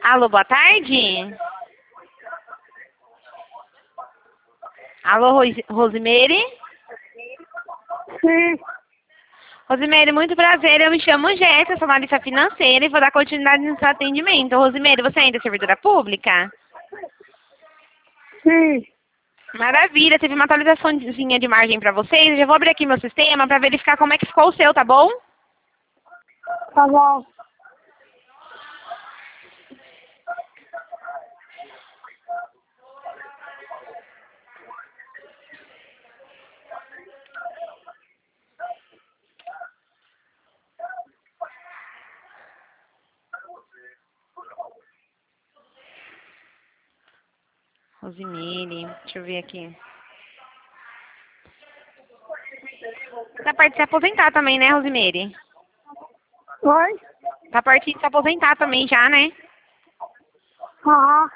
Alô, boa tarde. Alô, Rosimeire? Sim. Rosimeire, muito prazer. Eu me chamo Jéssica, sou analista financeira e vou dar continuidade no seu atendimento. Rosimeire, você ainda é servidora pública? Sim. Maravilha, teve uma atualizaçãozinha de margem para vocês. Eu já vou abrir aqui meu sistema para verificar como é que ficou o seu, tá bom? Tá bom. Rosimeire, deixa eu ver aqui. Tá perto de se aposentar também, né, Rosimeire? Oi? Tá perto de se aposentar também já, né? Aham.